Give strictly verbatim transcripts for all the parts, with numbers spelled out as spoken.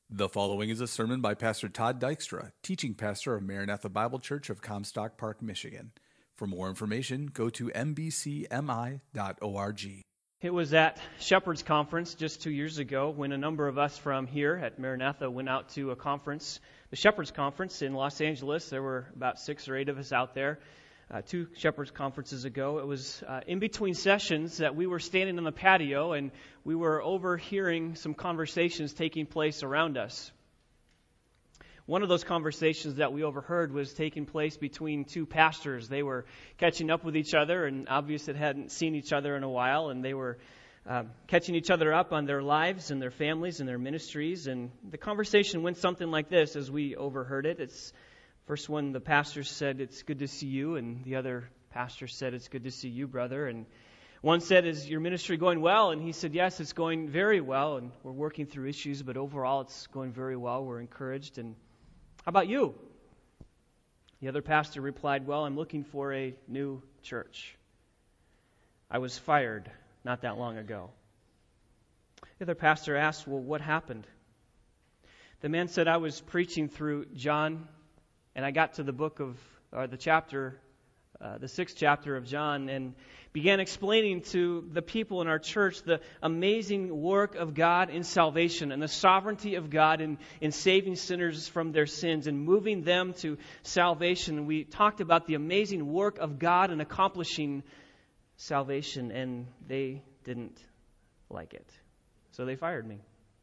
The following is a sermon by Pastor Todd Dykstra, teaching pastor of Maranatha Bible Church of Comstock Park, Michigan. For more information, go to m b c m i dot org. It was at Shepherd's Conference just two years ago when a number of us from here at Maranatha went out to a conference, the Shepherd's Conference in Los Angeles. There were about six or eight of us out there. Uh, two Shepherd's Conferences ago. It was uh, in between sessions that we were standing on the patio and we were overhearing some conversations taking place around us. One of those conversations that we overheard was taking place between two pastors. They were catching up with each other, and obviously hadn't seen each other in a while, and they were uh, catching each other up on their lives and their families and their ministries. And the conversation went something like this as we overheard it. It's First one, the pastor said, "It's good to see you," and the other pastor said, "It's good to see you, brother." And one said, "Is your ministry going well?" And he said, "Yes, it's going very well, and we're working through issues, but overall it's going very well. We're encouraged. And how about you?" The other pastor replied, "Well, I'm looking for a new church. I was fired not that long ago." The other pastor asked, "Well, what happened?" The man said, "I was preaching through John, and I got to the book of, or the chapter, uh, the sixth chapter of John, and began explaining to the people in our church the amazing work of God in salvation and the sovereignty of God in, in saving sinners from their sins and moving them to salvation. And we talked about the amazing work of God in accomplishing salvation, and they didn't like it. So they fired me.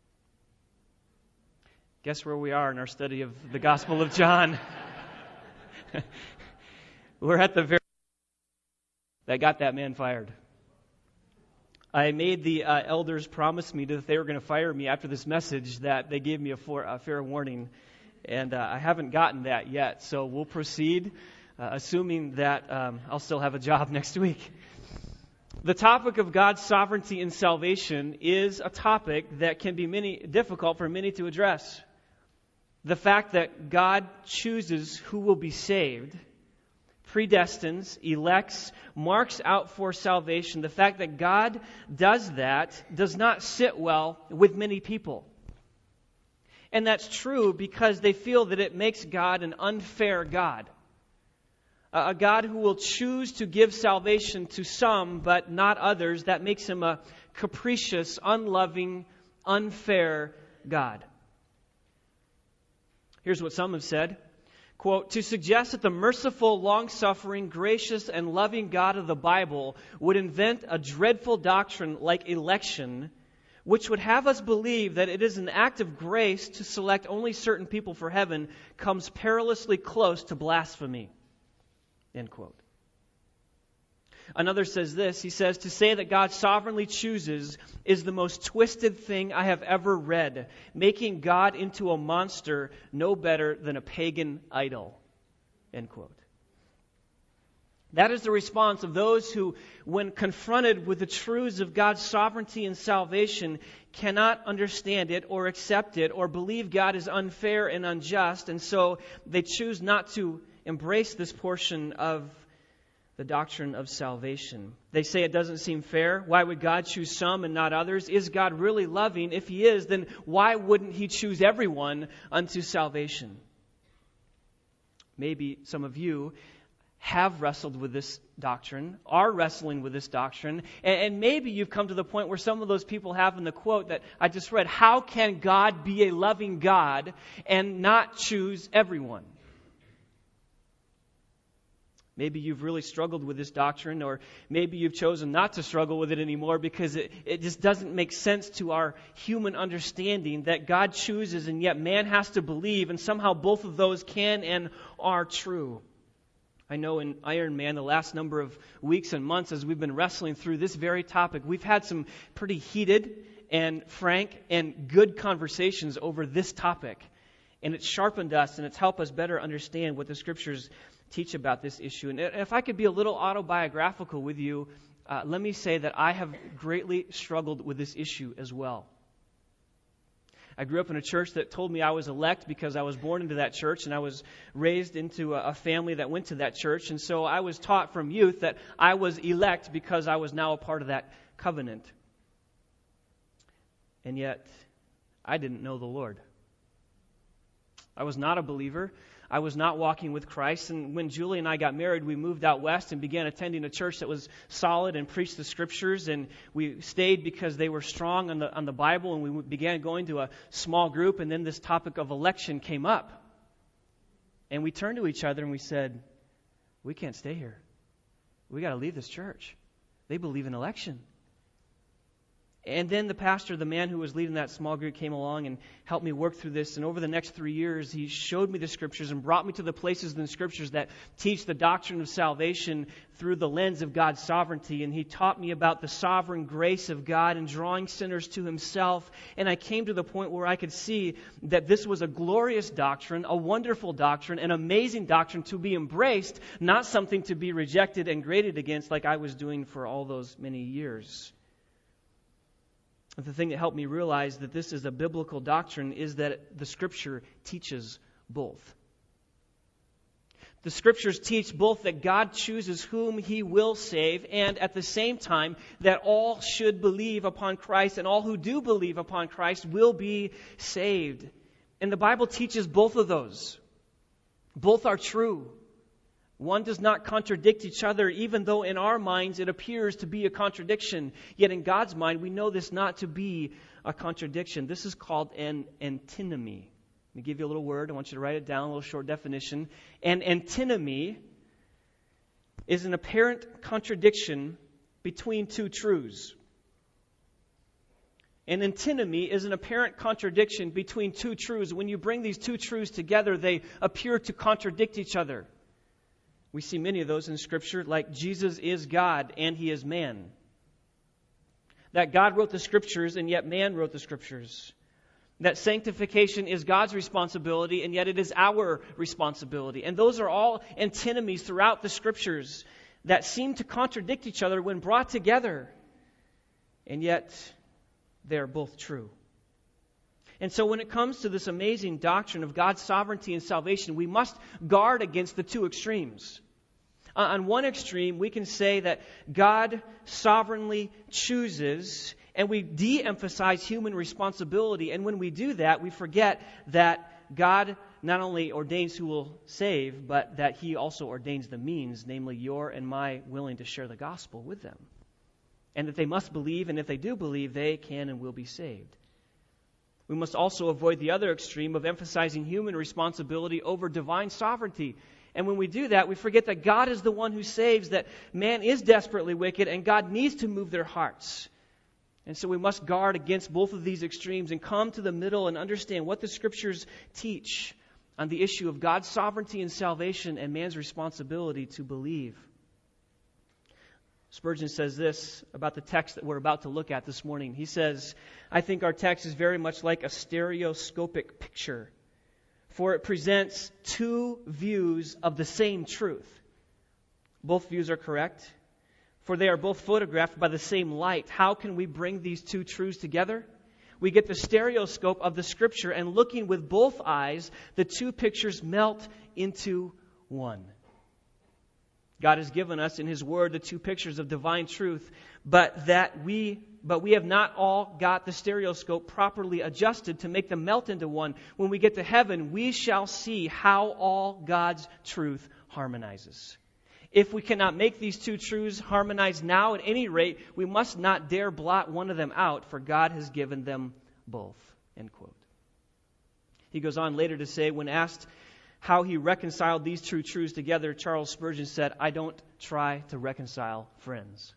Guess where we are in our study of the Gospel of John? We're at the very that got that man fired. I made the uh, elders promise me that they were going to fire me after this message, that they gave me a, for, a fair warning, and uh, I haven't gotten that yet. So we'll proceed, uh, assuming that um, I'll still have a job next week. The topic of God's sovereignty and salvation is a topic that can be many difficult for many to address. The fact that God chooses who will be saved, predestines, elects, marks out for salvation, the fact that God does that does not sit well with many people. And that's true because they feel that it makes God an unfair God. A God who will choose to give salvation to some but not others, that makes him a capricious, unloving, unfair God. Here's what some have said, quote, "To suggest that the merciful, long-suffering, gracious, and loving God of the Bible would invent a dreadful doctrine like election, which would have us believe that it is an act of grace to select only certain people for heaven, comes perilously close to blasphemy." End quote. Another says this, he says, "To say that God sovereignly chooses is the most twisted thing I have ever read, making God into a monster no better than a pagan idol." End quote. That is the response of those who, when confronted with the truths of God's sovereignty and salvation, cannot understand it or accept it or believe God is unfair and unjust, and so they choose not to embrace this portion of the doctrine of salvation. They say it doesn't seem fair. Why would God choose some and not others? Is God really loving? If He is, then why wouldn't He choose everyone unto salvation? Maybe some of you have wrestled with this doctrine, are wrestling with this doctrine, and, and maybe you've come to the point where some of those people have in the quote that I just read, how can God be a loving God and not choose everyone? Maybe you've really struggled with this doctrine, or maybe you've chosen not to struggle with it anymore because it, it just doesn't make sense to our human understanding that God chooses and yet man has to believe, and somehow both of those can and are true. I know in Iron Man, the last number of weeks and months as we've been wrestling through this very topic, we've had some pretty heated and frank and good conversations over this topic. And it's sharpened us and it's helped us better understand what the Scriptures teach about this issue. And if I could be a little autobiographical with you, uh, let me say that I have greatly struggled with this issue as well. I grew up in a church that told me I was elect because I was born into that church, and I was raised into a family that went to that church. And so I was taught from youth that I was elect because I was now a part of that covenant. And yet, I didn't know the Lord. I was not a believer. I was not walking with Christ. And when Julie and I got married, we moved out west and began attending a church that was solid and preached the Scriptures. And we stayed because they were strong on the on the Bible. And we began going to a small group. And then this topic of election came up. And we turned to each other and we said, we can't stay here. We got to leave this church. They believe in election. And then the pastor, the man who was leading that small group, came along and helped me work through this. And over the next three years, he showed me the Scriptures and brought me to the places in the Scriptures that teach the doctrine of salvation through the lens of God's sovereignty. And he taught me about the sovereign grace of God and drawing sinners to Himself. And I came to the point where I could see that this was a glorious doctrine, a wonderful doctrine, an amazing doctrine to be embraced, not something to be rejected and graded against like I was doing for all those many years. The thing that helped me realize that this is a biblical doctrine is that the Scripture teaches both. The Scriptures teach both that God chooses whom He will save, and at the same time that all should believe upon Christ, and all who do believe upon Christ will be saved. And the Bible teaches both of those. Both are true. One does not contradict each other, even though in our minds it appears to be a contradiction. Yet in God's mind, we know this not to be a contradiction. This is called an antinomy. Let me give you a little word. I want you to write it down, a little short definition. An antinomy is an apparent contradiction between two truths. An antinomy is an apparent contradiction between two truths. When you bring these two truths together, they appear to contradict each other. We see many of those in Scripture, like Jesus is God and He is man. That God wrote the Scriptures and yet man wrote the Scriptures. That sanctification is God's responsibility and yet it is our responsibility. And those are all antinomies throughout the Scriptures that seem to contradict each other when brought together. And yet they're both true. And so when it comes to this amazing doctrine of God's sovereignty and salvation, we must guard against the two extremes. Uh, on one extreme, we can say that God sovereignly chooses, and we de-emphasize human responsibility. And when we do that, we forget that God not only ordains who will save, but that He also ordains the means, namely your and my willing to share the gospel with them. And that they must believe, and if they do believe, they can and will be saved. We must also avoid the other extreme of emphasizing human responsibility over divine sovereignty. And when we do that, we forget that God is the one who saves, that man is desperately wicked, and God needs to move their hearts. And so we must guard against both of these extremes and come to the middle and understand what the Scriptures teach on the issue of God's sovereignty and salvation and man's responsibility to believe. Spurgeon says this about the text that we're about to look at this morning. He says, I think our text is very much like a stereoscopic picture, for it presents two views of the same truth. Both views are correct, for they are both photographed by the same light. How can we bring these two truths together? We get the stereoscope of the Scripture, and looking with both eyes, the two pictures melt into one. God has given us in His Word the two pictures of divine truth, but that we but we have not all got the stereoscope properly adjusted to make them melt into one. When we get to heaven, we shall see how all God's truth harmonizes. If we cannot make these two truths harmonize now, at any rate, we must not dare blot one of them out, for God has given them both. End quote. He goes on later to say, when asked how he reconciled these two truths together, Charles Spurgeon said, I don't try to reconcile friends.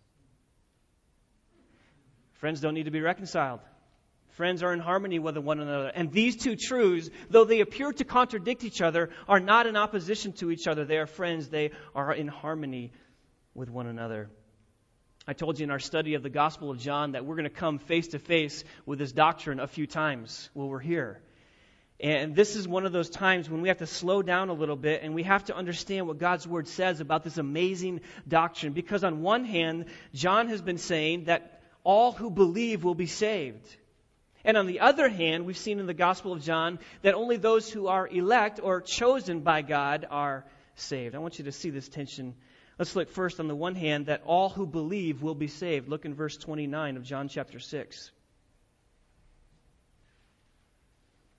Friends don't need to be reconciled. Friends are in harmony with one another. And these two truths, though they appear to contradict each other, are not in opposition to each other. They are friends. They are in harmony with one another. I told you in our study of the Gospel of John that we're going to come face to face with this doctrine a few times while we're here. And this is one of those times when we have to slow down a little bit and we have to understand what God's Word says about this amazing doctrine. Because on one hand, John has been saying that all who believe will be saved. And on the other hand, we've seen in the Gospel of John that only those who are elect or chosen by God are saved. I want you to see this tension. Let's look first on the one hand that all who believe will be saved. Look in verse twenty-nine of John chapter six.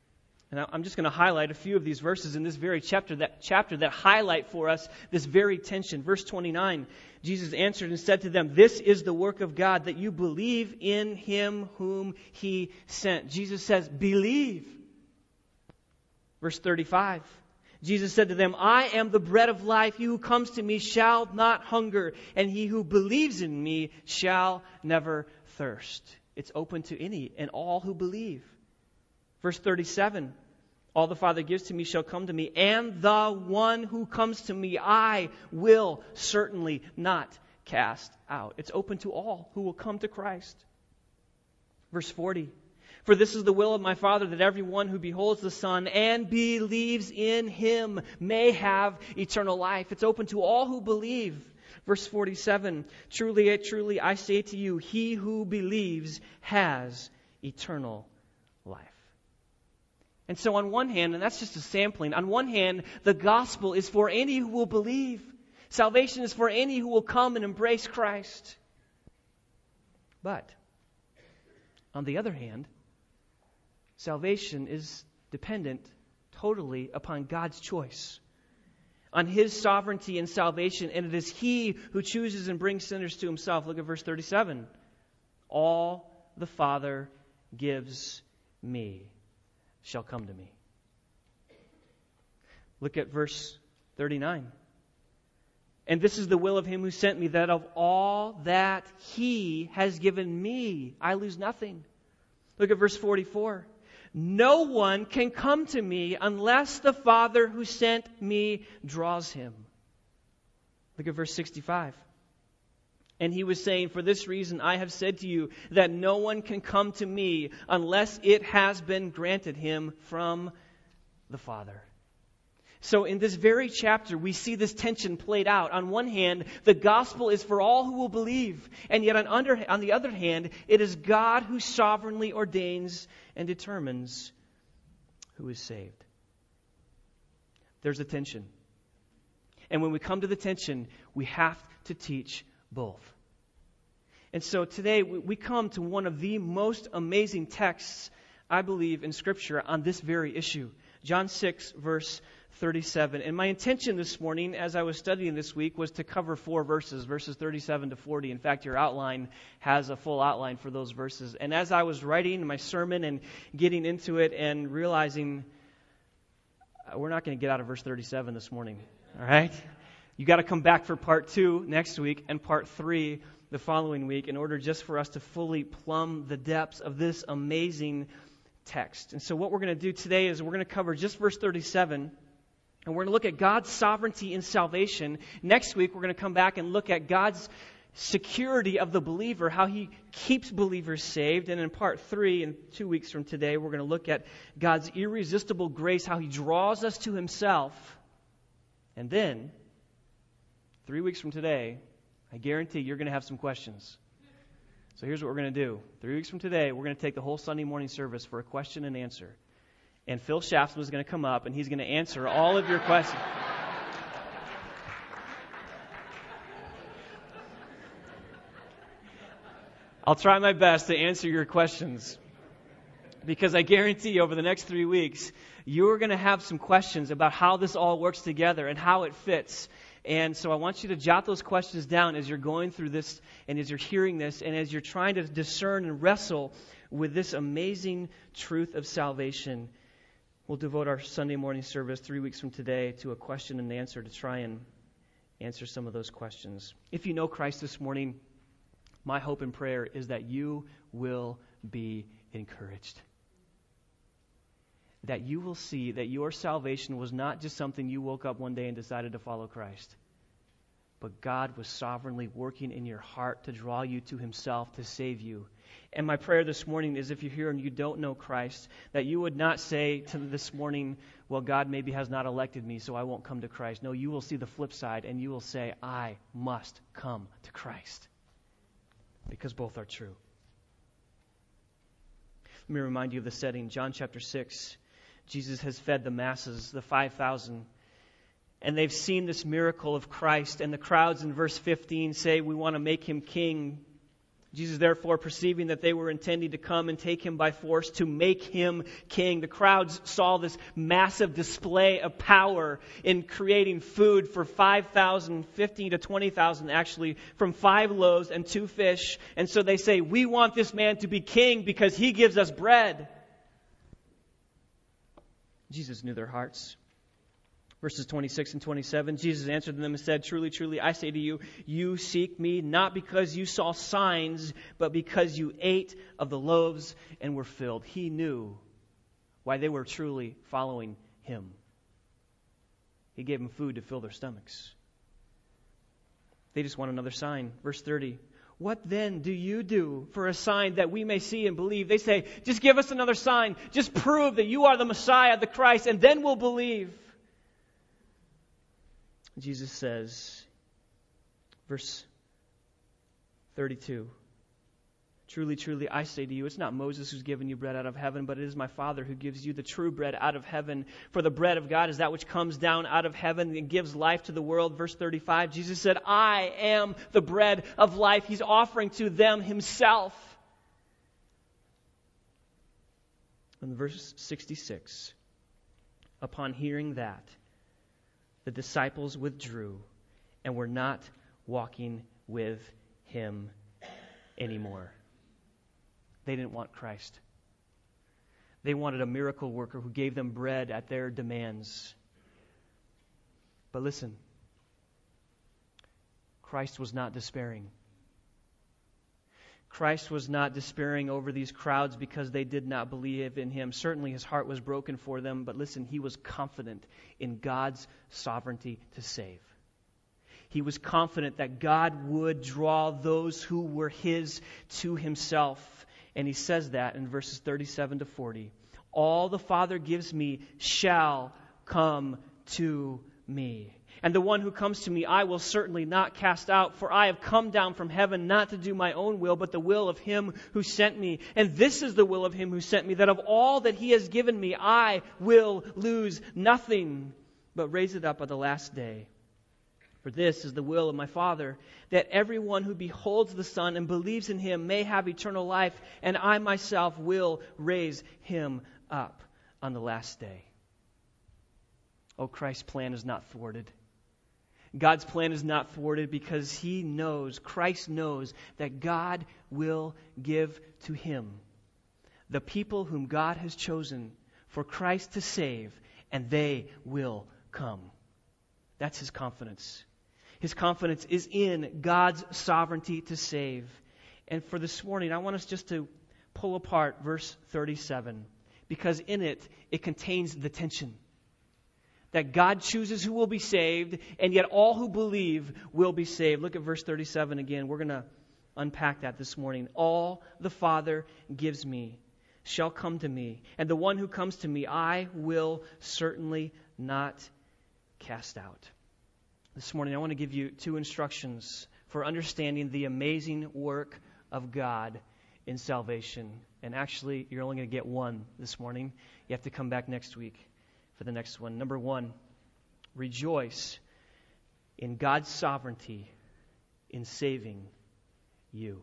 And I'm just going to highlight a few of these verses in this very chapter that chapter that highlight for us this very tension. Verse twenty-nine, Jesus answered and said to them, "This is the work of God, that you believe in him whom he sent." Jesus says, believe. Verse thirty-five, Jesus said to them, "I am the bread of life. He who comes to me shall not hunger, and he who believes in me shall never thirst." It's open to any and all who believe. Verse thirty-seven, "All the Father gives to me shall come to me, and the one who comes to me I will certainly not cast out." It's open to all who will come to Christ. Verse forty, "For this is the will of my Father, that everyone who beholds the Son and believes in him may have eternal life." It's open to all who believe. Verse forty-seven, "Truly, truly, I say to you, he who believes has eternal life." And so on one hand, and that's just a sampling, on one hand, the gospel is for any who will believe. Salvation is for any who will come and embrace Christ. But, on the other hand, salvation is dependent totally upon God's choice, on his sovereignty and salvation, and it is he who chooses and brings sinners to himself. Look at verse thirty-seven. "All the Father gives me shall come to me." Look at verse thirty-nine. "And this is the will of him who sent me, that of all that he has given me, I lose nothing." Look at verse forty-four. "No one can come to me unless the Father who sent me draws him." Look at verse sixty-five. "And he was saying, for this reason I have said to you, that no one can come to me unless it has been granted him from the Father." So in this very chapter, we see this tension played out. On one hand, the gospel is for all who will believe. And yet on, under, on the other hand, it is God who sovereignly ordains and determines who is saved. There's a tension. And when we come to the tension, we have to teach both. And so today we come to one of the most amazing texts, I believe, in Scripture on this very issue. John six, verse thirty-seven. And my intention this morning, as I was studying this week, was to cover four verses, verses thirty-seven to forty. In fact, your outline has a full outline for those verses. And as I was writing my sermon and getting into it and realizing we're not going to get out of verse thirty-seven this morning, all right? You got to come back for part two next week and part three the following week in order just for us to fully plumb the depths of this amazing text. And so what we're going to do today is we're going to cover just verse thirty-seven, and we're going to look at God's sovereignty in salvation. Next week, we're going to come back and look at God's security of the believer, how he keeps believers saved. And in part three, in two weeks from today, we're going to look at God's irresistible grace, how he draws us to himself. And then, three weeks from today, I guarantee you're going to have some questions. So here's what we're going to do. Three weeks from today, we're going to take the whole Sunday morning service for a question and answer. And Phil Shaftsman is going to come up, and he's going to answer all of your questions. I'll try my best to answer your questions, because I guarantee over the next three weeks, you're going to have some questions about how this all works together and how it fits. And so I want you to jot those questions down as you're going through this and as you're hearing this and as you're trying to discern and wrestle with this amazing truth of salvation. We'll devote our Sunday morning service three weeks from today to a question and answer to try and answer some of those questions. If you know Christ this morning, my hope and prayer is that you will be encouraged. That you will see that your salvation was not just something you woke up one day and decided to follow Christ, but God was sovereignly working in your heart to draw you to himself, to save you. And my prayer this morning is, if you're here and you don't know Christ, that you would not say to this morning, well, God maybe has not elected me, so I won't come to Christ. No, you will see the flip side, and you will say, I must come to Christ. Because both are true. Let me remind you of the setting. John chapter six. Jesus has fed the masses, the five thousand. And they've seen this miracle of Christ. And the crowds in verse fifteen say, we want to make him king. Jesus, therefore, perceiving that they were intending to come and take him by force to make him king. The crowds saw this massive display of power in creating food for five thousand, fifteen to twenty thousand actually, from five loaves and two fish. And so they say, we want this man to be king because he gives us bread. Jesus knew their hearts. Verses twenty-six and twenty-seven, Jesus answered them and said, truly, truly, I say to you, you seek me not because you saw signs, but because you ate of the loaves and were filled. He knew why they were truly following him. He gave them food to fill their stomachs. They just want another sign. Verse thirty, what then do you do for a sign that we may see and believe? They say, just give us another sign. Just prove that you are the Messiah, the Christ, and then we'll believe. Jesus says, verse thirty-two, truly, truly, I say to you, it's not Moses who's given you bread out of heaven, but it is my Father who gives you the true bread out of heaven. For the bread of God is that which comes down out of heaven and gives life to the world. Verse thirty-five, Jesus said, I am the bread of life. He's offering to them himself. And verse sixty-six, upon hearing that, the disciples withdrew and were not walking with him anymore. They didn't want Christ. They wanted a miracle worker who gave them bread at their demands. But listen, Christ was not despairing. Christ was not despairing over these crowds because they did not believe in him. Certainly his heart was broken for them, but listen, he was confident in God's sovereignty to save. He was confident that God would draw those who were his to himself. And he says that in verses thirty-seven to forty. All the Father gives me shall come to me. And the one who comes to me I will certainly not cast out, for I have come down from heaven not to do my own will, but the will of him who sent me. And this is the will of him who sent me, that of all that he has given me I will lose nothing, but raise it up at the last day. For this is the will of my Father, that everyone who beholds the Son and believes in him may have eternal life, and I myself will raise him up on the last day. Oh, Christ's plan is not thwarted. God's plan is not thwarted because he knows, Christ knows, that God will give to him the people whom God has chosen for Christ to save, and they will come. That's his confidence. His confidence is in God's sovereignty to save. And for this morning, I want us just to pull apart verse thirty-seven, because in it, it contains the tension. That God chooses who will be saved, and yet all who believe will be saved. Look at verse thirty-seven again. We're going to unpack that this morning. All the Father gives me shall come to me, and the one who comes to me I will certainly not cast out. This morning I want to give you two instructions for understanding the amazing work of God in salvation. And actually, you're only going to get one this morning. You have to come back next week for the next one. Number one, rejoice in God's sovereignty in saving you.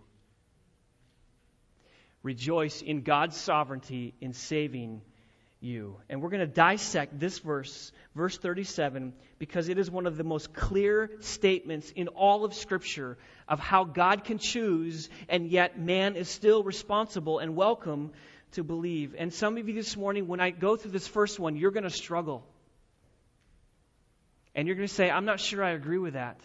Rejoice in God's sovereignty in saving you. And we're going to dissect this verse, verse thirty-seven, because it is one of the most clear statements in all of Scripture of how God can choose, and yet man is still responsible and welcome to believe. And some of you this morning, when I go through this first one, you're going to struggle. And you're going to say, I'm not sure I agree with that.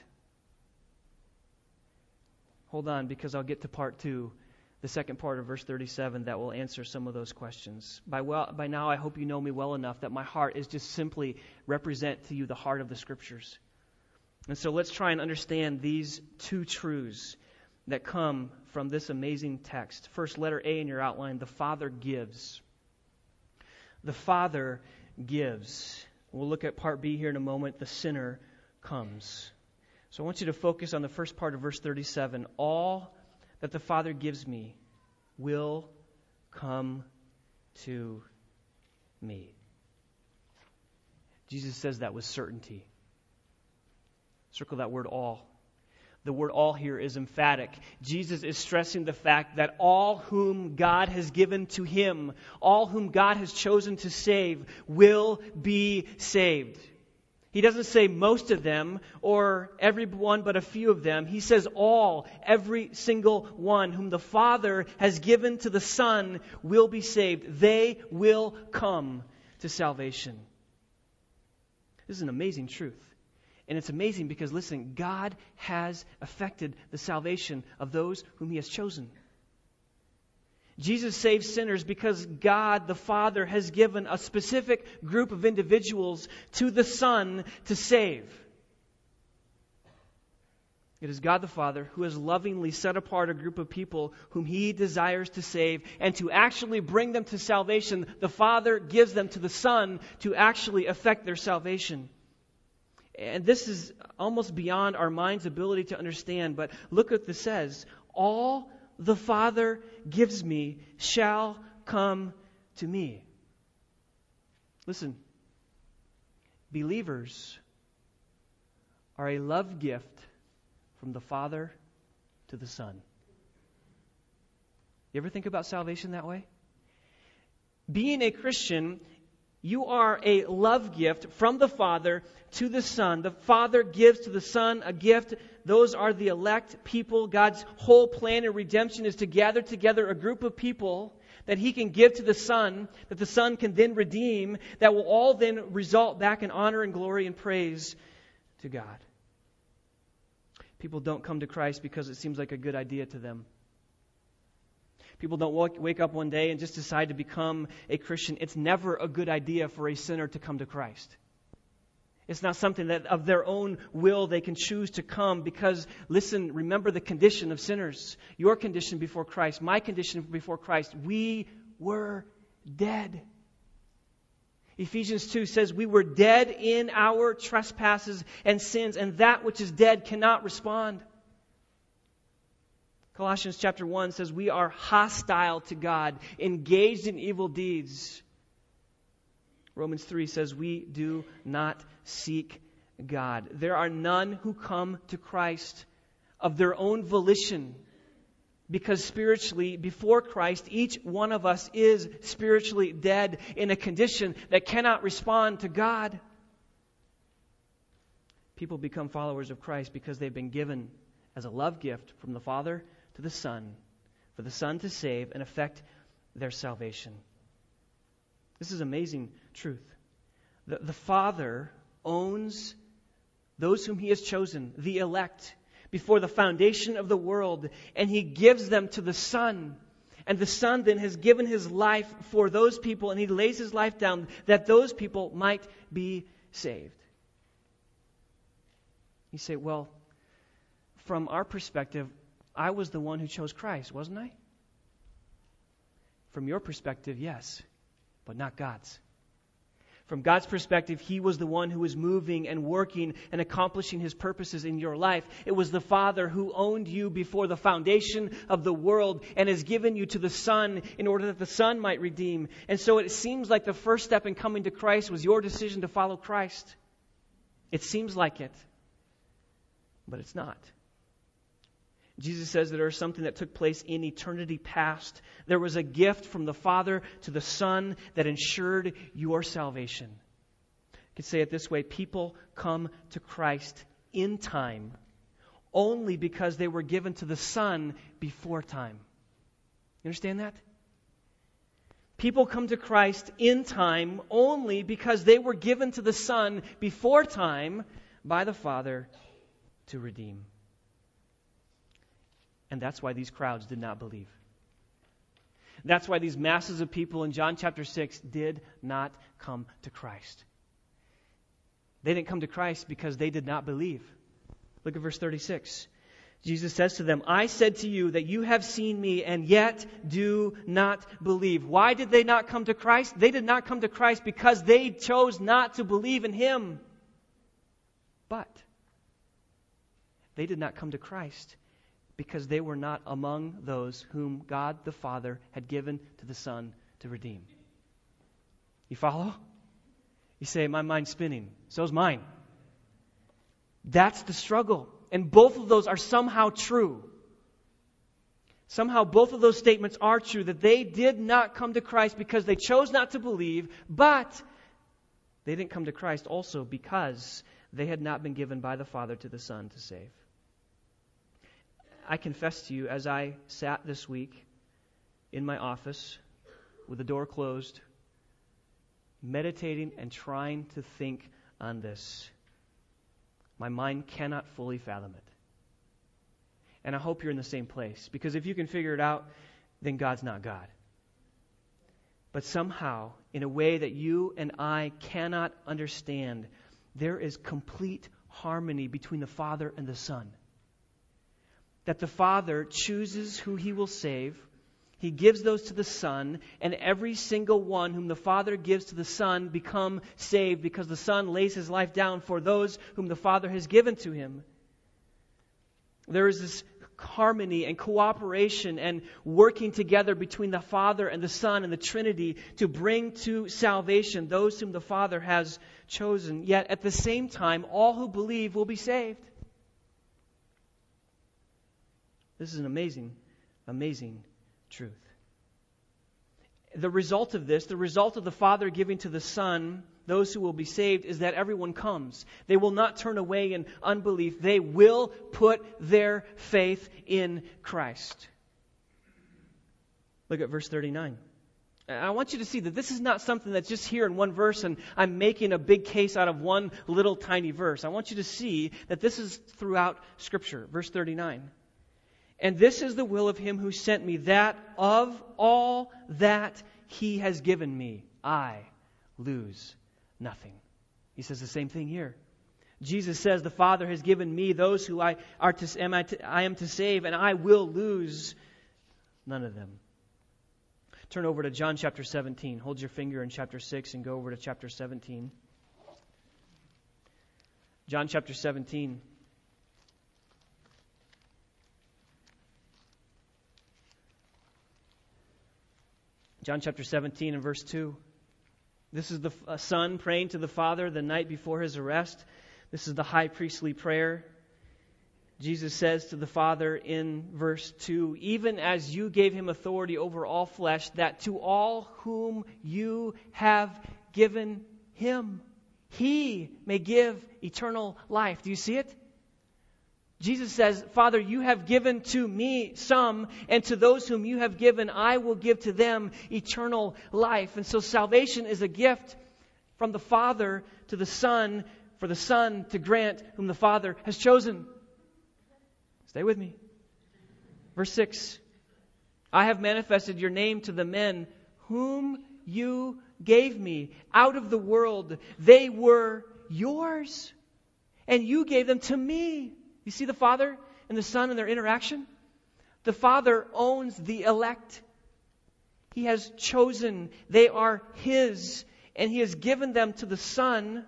Hold on, because I'll get to part two, the second part of verse thirty-seven, that will answer some of those questions. By well, by now, I hope you know me well enough that my heart is just simply represent to you the heart of the Scriptures. And so let's try and understand these two truths that come from this amazing text. First, letter A in your outline, the Father gives. The Father gives. We'll look at part B here in a moment, the sinner comes. So I want you to focus on the first part of verse thirty-seven. All that the Father gives me will come to me. Jesus says that with certainty. Circle that word all. The word all here is emphatic. Jesus is stressing the fact that all whom God has given to him, all whom God has chosen to save, will be saved. He doesn't say most of them or everyone but a few of them. He says all, every single one whom the Father has given to the Son will be saved. They will come to salvation. This is an amazing truth. And it's amazing because, listen, God has effected the salvation of those whom He has chosen. Jesus saves sinners because God the Father has given a specific group of individuals to the Son to save. It is God the Father who has lovingly set apart a group of people whom He desires to save, and to actually bring them to salvation, the Father gives them to the Son to actually effect their salvation. And this is almost beyond our mind's ability to understand, but look what this says. All the Father gives me shall come to me. Listen, believers are a love gift from the Father to the Son. You ever think about salvation that way? Being a Christian, you are a love gift from the Father to the Son. The Father gives to the Son a gift. Those are the elect people. God's whole plan of redemption is to gather together a group of people that He can give to the Son, that the Son can then redeem, that will all then result back in honor and glory and praise to God. People don't come to Christ because it seems like a good idea to them. People don't wake up one day and just decide to become a Christian. It's never a good idea for a sinner to come to Christ. It's not something that of their own will they can choose to come because, listen, remember the condition of sinners. Your condition before Christ, my condition before Christ. We were dead. Ephesians two says we were dead in our trespasses and sins, and that which is dead cannot respond. Colossians chapter one says we are hostile to God, engaged in evil deeds. Romans three says we do not seek God. There are none who come to Christ of their own volition, because spiritually, before Christ, each one of us is spiritually dead in a condition that cannot respond to God. People become followers of Christ because they've been given as a love gift from the Father to the Son, for the Son to save and effect their salvation. This is amazing truth. The, the Father owns those whom He has chosen, the elect, before the foundation of the world, and He gives them to the Son. And the Son then has given His life for those people, and He lays His life down that those people might be saved. You say, well, from our perspective, I was the one who chose Christ, wasn't I? From your perspective, yes, but not God's. From God's perspective, He was the one who was moving and working and accomplishing His purposes in your life. It was the Father who owned you before the foundation of the world and has given you to the Son in order that the Son might redeem. And so it seems like the first step in coming to Christ was your decision to follow Christ. It seems like it, but it's not. Jesus says that there is something that took place in eternity past. There was a gift from the Father to the Son that ensured your salvation. You could say it this way: people come to Christ in time only because they were given to the Son before time. You understand that? People come to Christ in time only because they were given to the Son before time by the Father to redeem. And that's why these crowds did not believe. That's why these masses of people in John chapter six did not come to Christ. They didn't come to Christ because they did not believe. Look at verse thirty-six. Jesus says to them, I said to you that you have seen me and yet do not believe. Why did they not come to Christ? They did not come to Christ because they chose not to believe in Him. But they did not come to Christ because they were not among those whom God the Father had given to the Son to redeem. You follow? You say, my mind's spinning. So's mine. That's the struggle. And both of those are somehow true. Somehow both of those statements are true, that they did not come to Christ because they chose not to believe, but they didn't come to Christ also because they had not been given by the Father to the Son to save. I confess to you, as I sat this week in my office with the door closed, meditating and trying to think on this, my mind cannot fully fathom it. And I hope you're in the same place, because if you can figure it out, then God's not God. But somehow, in a way that you and I cannot understand, there is complete harmony between the Father and the Son. That the Father chooses who He will save. He gives those to the Son, and every single one whom the Father gives to the Son become saved because the Son lays His life down for those whom the Father has given to Him. There is this harmony and cooperation and working together between the Father and the Son and the Trinity to bring to salvation those whom the Father has chosen. Yet at the same time, all who believe will be saved. This is an amazing, amazing truth. The result of this, the result of the Father giving to the Son those who will be saved, is that everyone comes. They will not turn away in unbelief. They will put their faith in Christ. Look at verse thirty-nine. I want you to see that this is not something that's just here in one verse and I'm making a big case out of one little tiny verse. I want you to see that this is throughout Scripture. Verse thirty-nine. And this is the will of Him who sent me, that of all that He has given me, I lose nothing. He says the same thing here. Jesus says, the Father has given me those who I are to, am I, to, I am to save, and I will lose none of them. Turn over to John chapter seventeen. Hold your finger in chapter six and go over to chapter seventeen. John chapter seventeen. John chapter seventeen and verse two. This is the Son praying to the Father the night before His arrest. This is the high priestly prayer. Jesus says to the Father in verse two, even as you gave Him authority over all flesh, that to all whom you have given Him, He may give eternal life. Do you see it? Jesus says, Father, you have given to me some, and to those whom you have given, I will give to them eternal life. And so salvation is a gift from the Father to the Son, for the Son to grant whom the Father has chosen. Stay with me. Verse six. I have manifested your name to the men whom you gave me out of the world. They were yours, and you gave them to me. You see the Father and the Son and their interaction? The Father owns the elect. He has chosen. They are His. And He has given them to the Son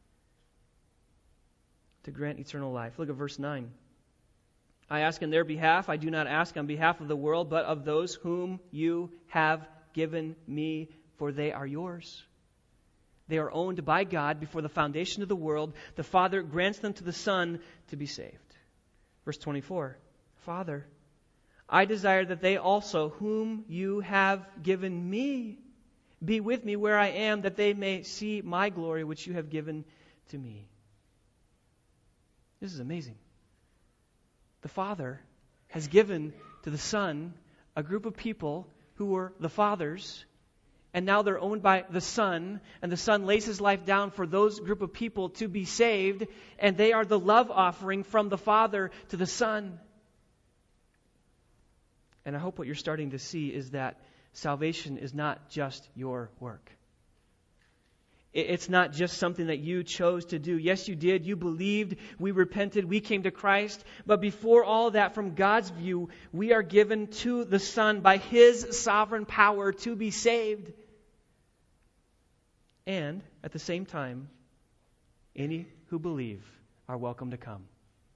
to grant eternal life. Look at verse nine. I ask in their behalf. I do not ask on behalf of the world, but of those whom you have given me, for they are yours. They are owned by God before the foundation of the world. The Father grants them to the Son to be saved. Verse twenty-four. Father, I desire that they also, whom you have given me, be with me where I am, that they may see my glory which you have given to me. This is amazing. The Father has given to the Son a group of people who were the Father's, and now they're owned by the Son, and the Son lays His life down for those group of people to be saved, and they are the love offering from the Father to the Son. And I hope what you're starting to see is that salvation is not just your work. It's not just something that you chose to do. Yes, you did. You believed. We repented. We came to Christ. But before all that, from God's view, we are given to the Son by His sovereign power to be saved. And at the same time, any who believe are welcome to come.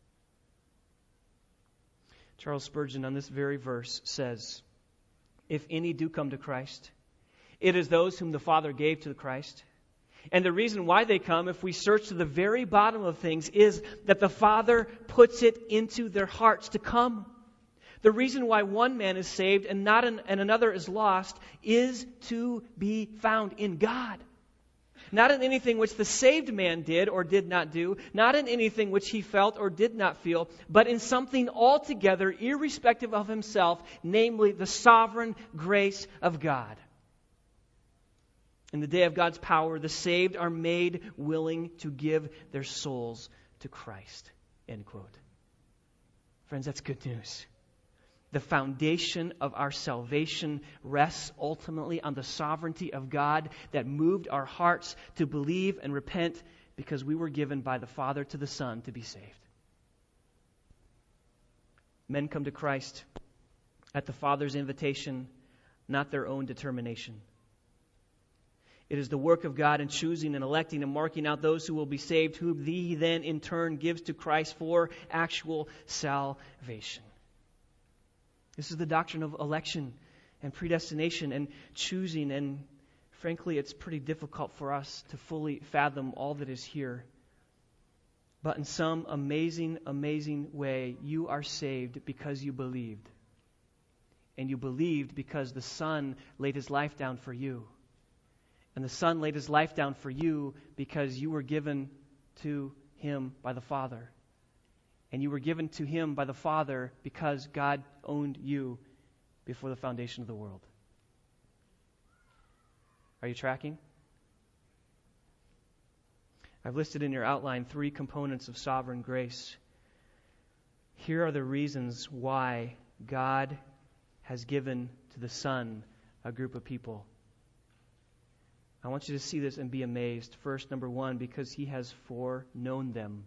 Charles Spurgeon on this very verse says, if any do come to Christ, it is those whom the Father gave to Christ. And the reason why they come, if we search to the very bottom of things, is that the Father puts it into their hearts to come. The reason why one man is saved and not an, and another is lost is to be found in God. Not in anything which the saved man did or did not do, not in anything which he felt or did not feel, but in something altogether irrespective of himself, namely the sovereign grace of God. In the day of God's power, the saved are made willing to give their souls to Christ. End quote. Friends, that's good news. The foundation of our salvation rests ultimately on the sovereignty of God that moved our hearts to believe and repent because we were given by the Father to the Son to be saved. Men come to Christ at the Father's invitation, not their own determination. It is the work of God in choosing and electing and marking out those who will be saved, who He then in turn gives to Christ for actual salvation. This is the doctrine of election and predestination and choosing, and frankly, it's pretty difficult for us to fully fathom all that is here. But in some amazing, amazing way, you are saved because you believed. And you believed because the Son laid His life down for you. And the Son laid His life down for you because you were given to Him by the Father. And you were given to Him by the Father because God owned you before the foundation of the world. Are you tracking? I've listed in your outline three components of sovereign grace. Here are the reasons why God has given to the Son a group of people. I want you to see this and be amazed. First, number one, because He has foreknown them.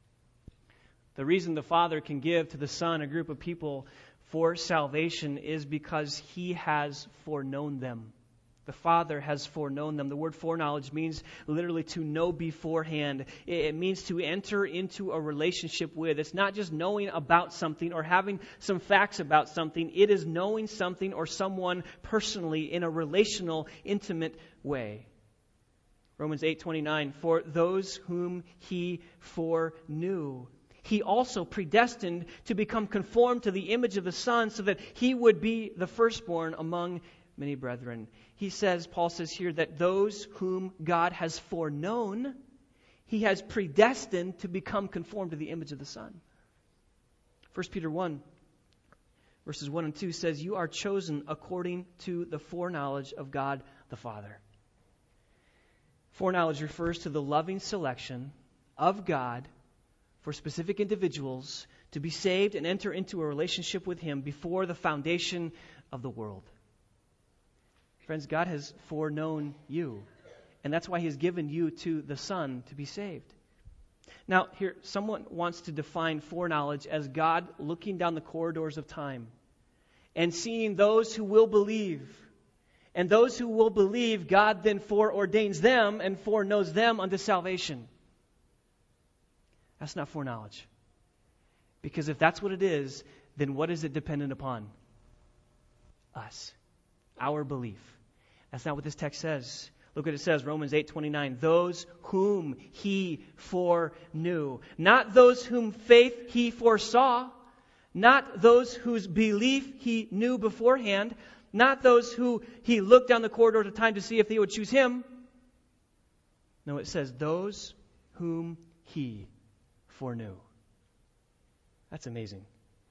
The reason the Father can give to the Son a group of people for salvation is because He has foreknown them. The Father has foreknown them. The word foreknowledge means literally to know beforehand. It means to enter into a relationship with. It's not just knowing about something or having some facts about something. It is knowing something or someone personally in a relational, intimate way. Romans eight twenty-nine, for those whom He foreknew, He also predestined to become conformed to the image of the Son so that He would be the firstborn among many brethren. He says, Paul says here, that those whom God has foreknown, He has predestined to become conformed to the image of the Son. First Peter one, verses one and two says, you are chosen according to the foreknowledge of God the Father. Foreknowledge refers to the loving selection of God for specific individuals to be saved and enter into a relationship with Him before the foundation of the world. Friends, God has foreknown you, and that's why He has given you to the Son to be saved. Now, here, someone wants to define foreknowledge as God looking down the corridors of time and seeing those who will believe. And those who will believe, God then foreordains them and foreknows them unto salvation. That's not foreknowledge. Because if that's what it is, then what is it dependent upon? Us. Our belief. That's not what this text says. Look what it says, Romans eight twenty-nine. Those whom He foreknew. Not those whom faith He foresaw. Not those whose belief He knew beforehand. Not those who He looked down the corridor of time to see if they would choose Him. No, it says those whom He foreknew. That's amazing.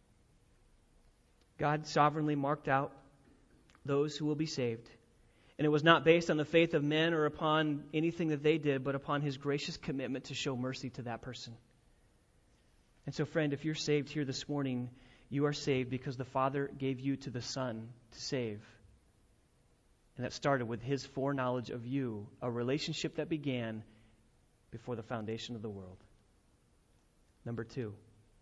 God sovereignly marked out those who will be saved. And it was not based on the faith of men or upon anything that they did, but upon His gracious commitment to show mercy to that person. And so, friend, if you're saved here this morning, you are saved because the Father gave you to the Son to save. And that started with His foreknowledge of you, a relationship that began before the foundation of the world. Number two.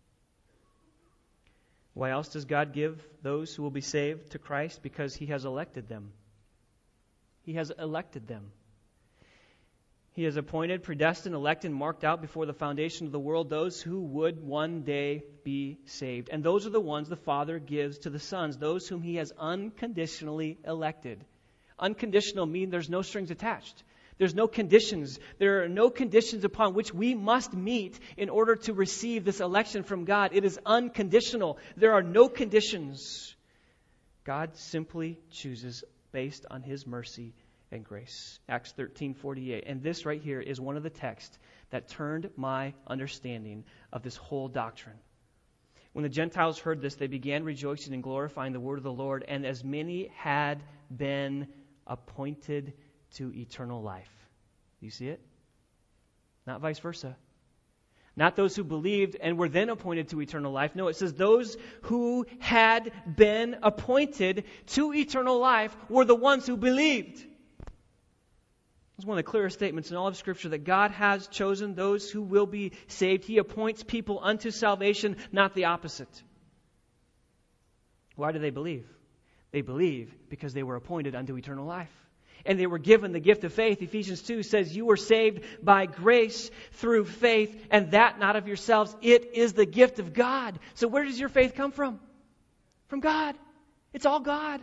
Why else does God give those who will be saved to Christ? Because He has elected them. He has elected them. He has appointed, predestined, elected, marked out before the foundation of the world those who would one day be saved. And those are the ones the Father gives to the sons, those whom He has unconditionally elected. Unconditional means there's no strings attached. There's no conditions. There are no conditions upon which we must meet in order to receive this election from God. It is unconditional. There are no conditions. God simply chooses based on His mercy and grace. Acts thirteen forty-eight. And this right here is one of the texts that turned my understanding of this whole doctrine. When the Gentiles heard this, they began rejoicing and glorifying the word of the Lord, and as many had been appointed to eternal life. Do you see it? Not vice versa. Not those who believed and were then appointed to eternal life. No, it says those who had been appointed to eternal life were the ones who believed. It's one of the clearest statements in all of Scripture that God has chosen those who will be saved. He appoints people unto salvation, not the opposite. Why do they believe? They believe because they were appointed unto eternal life. And they were given the gift of faith. Ephesians two says, you were saved by grace through faith, and that not of yourselves. It is the gift of God. So where does your faith come from? From God. It's all God.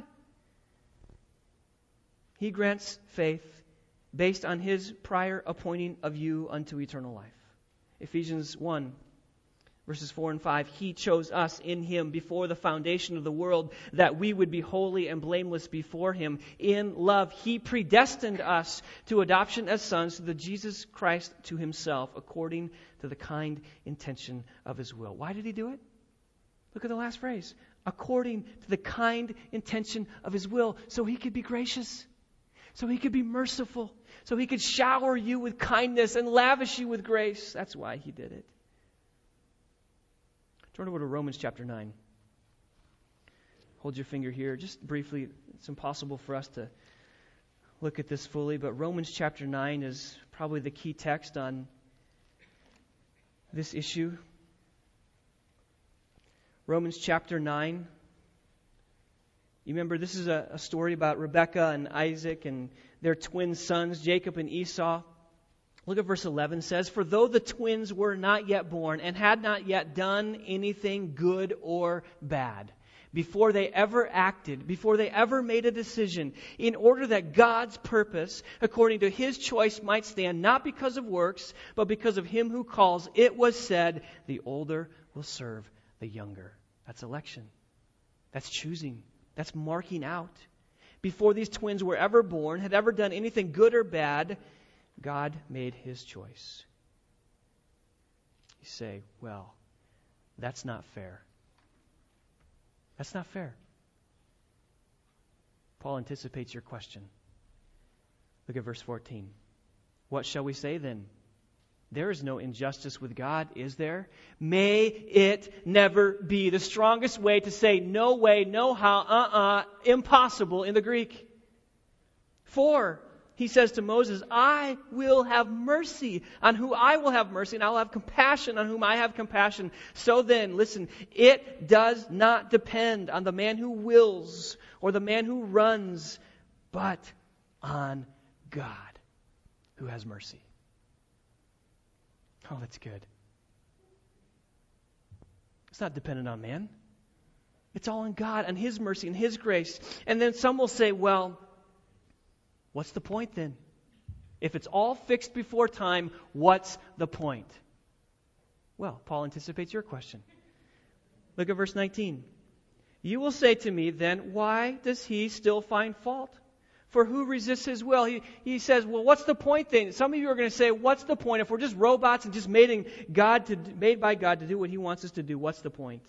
He grants faith based on His prior appointing of you unto eternal life. Ephesians one, verses four and five, He chose us in Him before the foundation of the world, that we would be holy and blameless before Him. In love, He predestined us to adoption as sons through the Jesus Christ to Himself, according to the kind intention of His will. Why did He do it? Look at the last phrase. According to the kind intention of His will, so He could be gracious, so He could be merciful, so He could shower you with kindness and lavish you with grace. That's why He did it. Turn over to Romans chapter nine. Hold your finger here. Just briefly, it's impossible for us to look at this fully, but Romans chapter nine is probably the key text on this issue. Romans chapter nine. You remember, this is a, a story about Rebekah and Isaac and their twin sons, Jacob and Esau. Look at verse eleven. It says, for though the twins were not yet born and had not yet done anything good or bad, before they ever acted, before they ever made a decision, in order that God's purpose, according to His choice, might stand, not because of works, but because of Him who calls, it was said, the older will serve the younger. That's election. That's choosing. That's marking out. Before these twins were ever born, had ever done anything good or bad, God made His choice. You say, well, that's not fair. That's not fair. Paul anticipates your question. Look at verse fourteen. What shall we say then? There is no injustice with God, is there? May it never be. The strongest way to say no way, no how, uh-uh, impossible in the Greek. For, He says to Moses, I will have mercy on who I will have mercy, and I will have compassion on whom I have compassion. So then, listen, it does not depend on the man who wills or the man who runs, but on God who has mercy. Oh, that's good. It's not dependent on man. It's all on God and His mercy and His grace. And then some will say, well, what's the point then? If it's all fixed before time, what's the point? Well, Paul anticipates your question. Look at verse nineteen. You will say to me then, why does he still find fault? For who resists His will? He, he says, well, what's the point then? Some of you are going to say, what's the point? If we're just robots and just made, God to, made by God to do what He wants us to do, what's the point?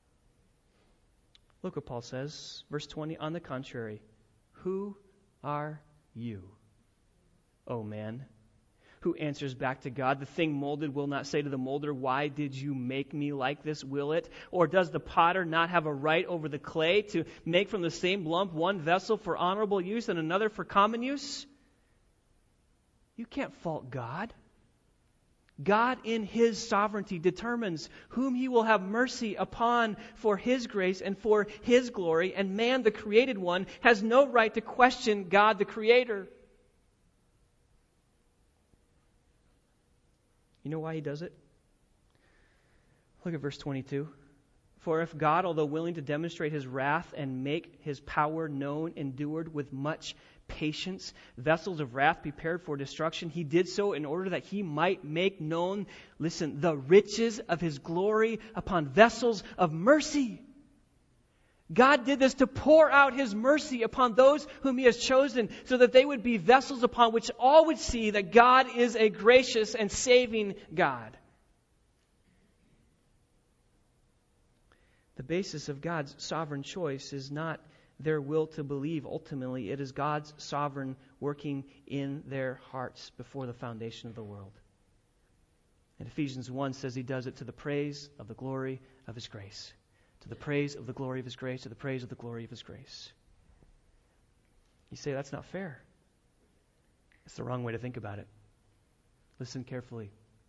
Look what Paul says. Verse twenty, on the contrary, who are you, O man, who answers back to God? The thing molded will not say to the molder, why did you make me like this, will it? Or does the potter not have a right over the clay to make from the same lump one vessel for honorable use and another for common use? You can't fault God. God in His sovereignty determines whom He will have mercy upon for His grace and for His glory, and man, the created one, has no right to question God, the Creator. You know why He does it? Look at verse twenty-two. For if God, although willing to demonstrate His wrath and make His power known, endured with much patience, vessels of wrath prepared for destruction. He did so in order that he might make known, listen, the riches of his glory upon vessels of mercy. God did this to pour out his mercy upon those whom he has chosen, so that they would be vessels upon which all would see that God is a gracious and saving God. The basis of God's sovereign choice is not their will to believe. Ultimately, it is God's sovereign working in their hearts before the foundation of the world. And Ephesians one says he does it to the praise of the glory of his grace. To the praise of the glory of his grace, to the praise of the glory of his grace. You say, that's not fair. It's the wrong way to think about it. Listen carefully.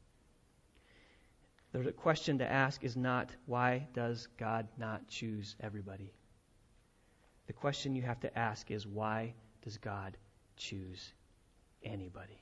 The question to ask is not, why does God not choose everybody? The question you have to ask is, why does God choose anybody?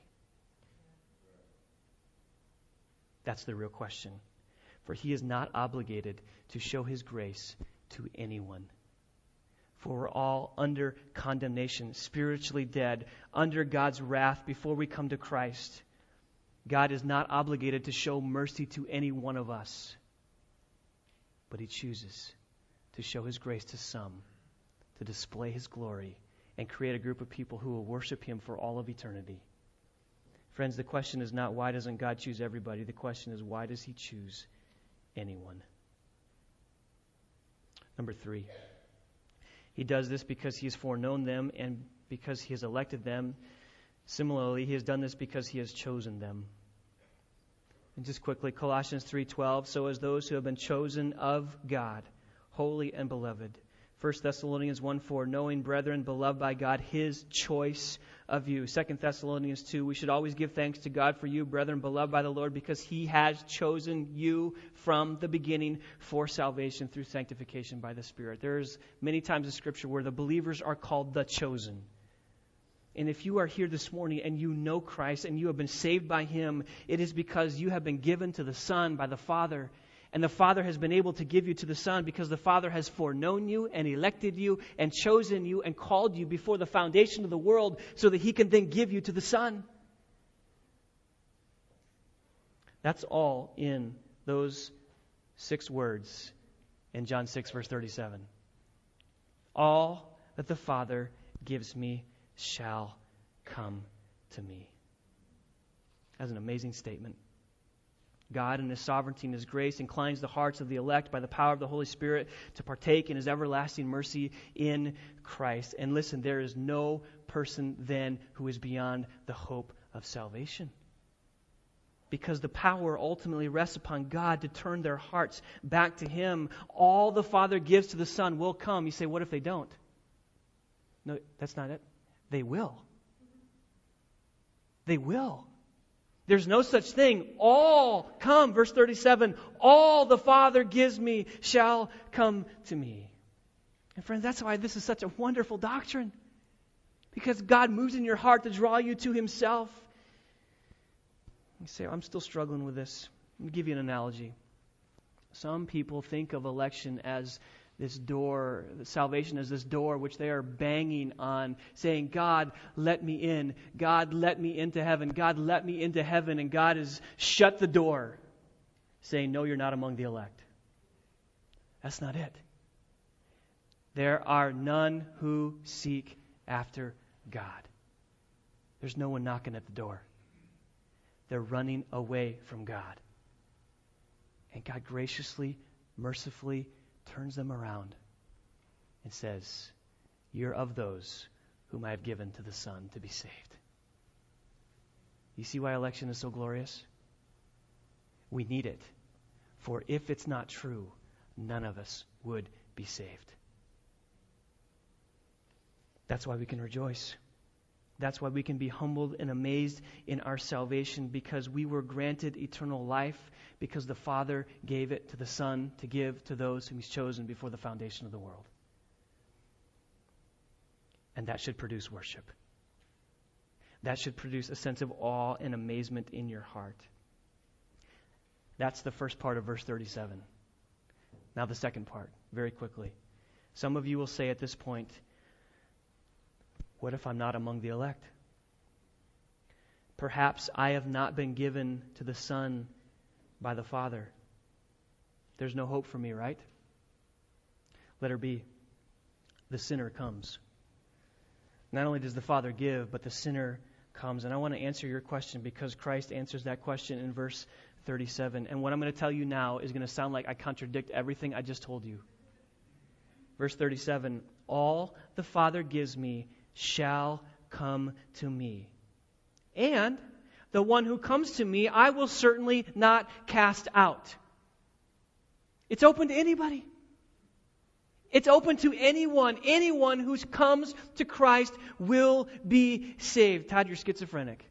That's the real question. For he is not obligated to show his grace to anyone. For we're all under condemnation, spiritually dead, under God's wrath before we come to Christ. God is not obligated to show mercy to any one of us. But he chooses to show his grace to some, to display his glory, and create a group of people who will worship him for all of eternity. Friends, the question is not, why doesn't God choose everybody? The question is, why does he choose anyone? Number three, he does this because he has foreknown them and because he has elected them. Similarly, he has done this because he has chosen them. And just quickly, Colossians three twelve, so as those who have been chosen of God, holy and beloved. First Thessalonians one four, knowing, brethren, beloved by God, his choice of you. Second Thessalonians two, we should always give thanks to God for you, brethren, beloved by the Lord, because he has chosen you from the beginning for salvation through sanctification by the Spirit. There's many times in Scripture where the believers are called the chosen. And if you are here this morning and you know Christ and you have been saved by him, it is because you have been given to the Son by the Father. And the Father has been able to give you to the Son because the Father has foreknown you and elected you and chosen you and called you before the foundation of the world so that he can then give you to the Son. That's all in those six words in John six, verse thirty-seven. All that the Father gives me shall come to me. That's an amazing statement. God in his sovereignty and his grace inclines the hearts of the elect by the power of the Holy Spirit to partake in his everlasting mercy in Christ. And listen, there is no person then who is beyond the hope of salvation. Because the power ultimately rests upon God to turn their hearts back to him. All the Father gives to the Son will come. You say, what if they don't? No, that's not it. They will. They will. There's no such thing. All come, verse thirty-seven, all the Father gives me shall come to me. And friends, that's why this is such a wonderful doctrine. Because God moves in your heart to draw you to himself. You say, I'm still struggling with this. Let me give you an analogy. Some people think of election as this door, salvation as this door which they are banging on, saying, God, let me in. God, let me into heaven. God, let me into heaven. And God has shut the door, saying, no, you're not among the elect. That's not it. There are none who seek after God. There's no one knocking at the door. They're running away from God. And God graciously, mercifully turns them around and says, you're of those whom I have given to the Son to be saved. You see why election is so glorious? We need it. For if it's not true, none of us would be saved. That's why we can rejoice. That's why we can be humbled and amazed in our salvation, because we were granted eternal life because the Father gave it to the Son to give to those whom he's chosen before the foundation of the world. And that should produce worship. That should produce a sense of awe and amazement in your heart. That's the first part of verse thirty-seven. Now the second part, very quickly. Some of you will say at this point, What if I'm not among the elect? Perhaps I have not been given to the Son by the Father. There's no hope for me, right? Letter B. The sinner comes. Not only does the Father give, but the sinner comes. And I want to answer your question because Christ answers that question in verse thirty-seven. And what I'm going to tell you now is going to sound like I contradict everything I just told you. Verse thirty-seven, all the Father gives me shall come to me. And the one who comes to me, I will certainly not cast out. It's open to anybody. It's open to anyone. Anyone who comes to Christ will be saved. Todd, you're schizophrenic.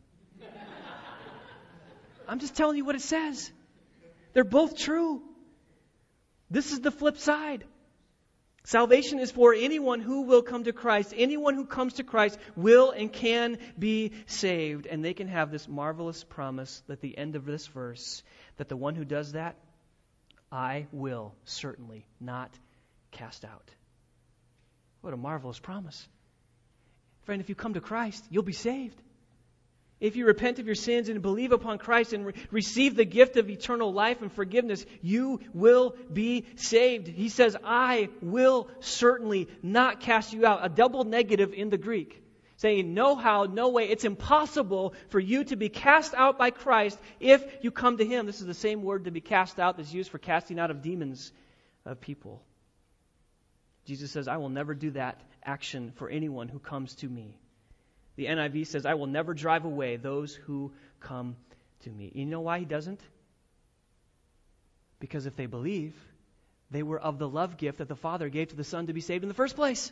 I'm just telling you what it says. They're both true. This is the flip side. Salvation is for anyone who will come to Christ. Anyone who comes to Christ will and can be saved. And they can have this marvelous promise at the end of this verse that the one who does that, I will certainly not cast out. What a marvelous promise. Friend, if you come to Christ, you'll be saved. If you repent of your sins and believe upon Christ and re- receive the gift of eternal life and forgiveness, you will be saved. He says, I will certainly not cast you out. A double negative in the Greek. Saying, no how, no way. It's impossible for you to be cast out by Christ if you come to Him. This is the same word to be cast out that's used for casting out of demons of people. Jesus says, I will never do that action for anyone who comes to me. The N I V says, I will never drive away those who come to me. You know why He doesn't? Because if they believe, they were of the love gift that the Father gave to the Son to be saved in the first place.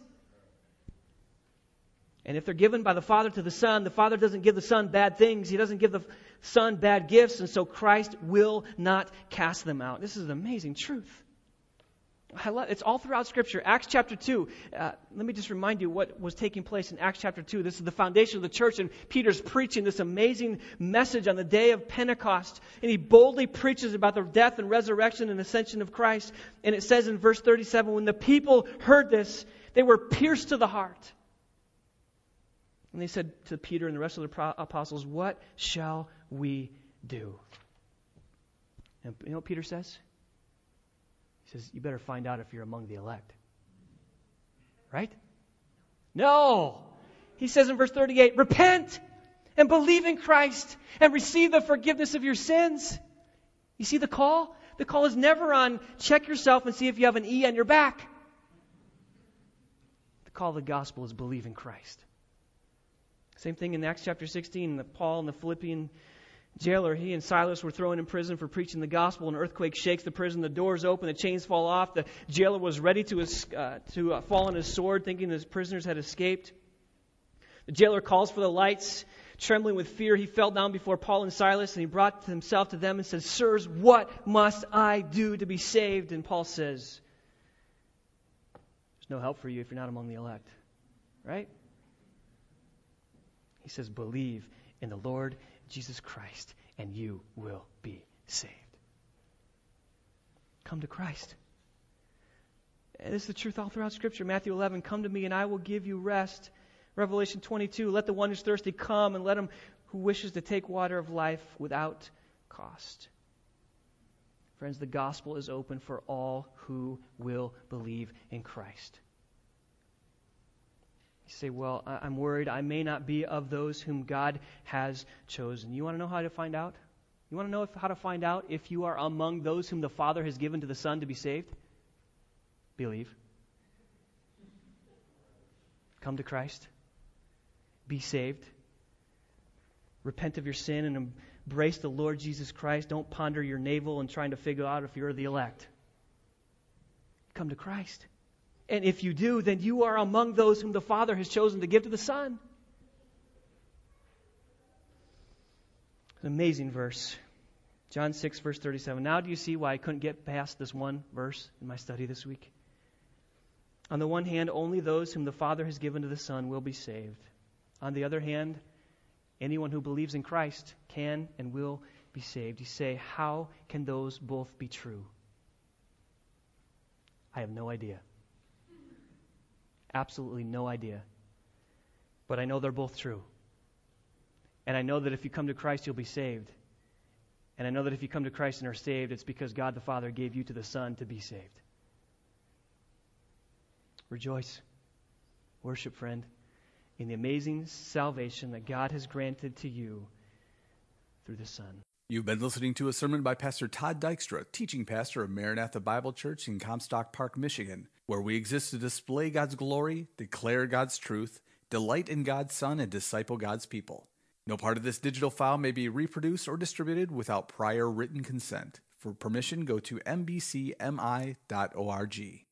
And if they're given by the Father to the Son, the Father doesn't give the Son bad things. He doesn't give the Son bad gifts, and so Christ will not cast them out. This is an amazing truth. I love, it's all throughout Scripture. Acts chapter two. Uh, let me just remind you what was taking place in Acts chapter two. This is the foundation of the church, and Peter's preaching this amazing message on the day of Pentecost. And he boldly preaches about the death and resurrection and ascension of Christ. And it says in verse thirty-seven, when the people heard this, they were pierced to the heart. And they said to Peter and the rest of the apostles, what shall we do? And you know what Peter says? He says, you better find out if you're among the elect. Right? No! He says in verse thirty-eight, repent and believe in Christ and receive the forgiveness of your sins. You see the call? The call is never on check yourself and see if you have an E on your back. The call of the gospel is believe in Christ. Same thing in Acts chapter sixteen. The Paul and the Philippian jailer, he and Silas were thrown in prison for preaching the gospel. An earthquake shakes the prison. The doors open. The chains fall off. The jailer was ready to uh, to uh, fall on his sword, thinking his prisoners had escaped. The jailer calls for the lights. Trembling with fear, he fell down before Paul and Silas, and he brought himself to them and said, sirs, what must I do to be saved? And Paul says, there's no help for you if you're not among the elect. Right? He says, believe in the Lord Jesus Christ, and you will be saved. Come to Christ. And this is the truth all throughout Scripture. Matthew eleven, come to me and I will give you rest. Revelation twenty-two, let the one who's thirsty come, and let him who wishes to take water of life without cost. Friends, the gospel is open for all who will believe in Christ. You say, well, I'm worried I may not be of those whom God has chosen. You want to know how to find out? You want to know if, how to find out if you are among those whom the Father has given to the Son to be saved? Believe. Come to Christ. Be saved. Repent of your sin and embrace the Lord Jesus Christ. Don't ponder your navel and trying to figure out if you're the elect. Come to Christ. And if you do, then you are among those whom the Father has chosen to give to the Son. An amazing verse. John six, verse thirty-seven. Now do you see why I couldn't get past this one verse in my study this week? On the one hand, only those whom the Father has given to the Son will be saved. On the other hand, anyone who believes in Christ can and will be saved. You say, how can those both be true? I have no idea. Absolutely no idea. But I know they're both true. And I know that if you come to Christ, you'll be saved. And I know that if you come to Christ and are saved, it's because God the Father gave you to the Son to be saved. Rejoice. Worship, friend, in the amazing salvation that God has granted to you through the Son. You've been listening to a sermon by Pastor Todd Dykstra, teaching pastor of Maranatha Bible Church in Comstock Park, Michigan, where we exist to display God's glory, declare God's truth, delight in God's Son, and disciple God's people. No part of this digital file may be reproduced or distributed without prior written consent. For permission, go to m b c m i dot org.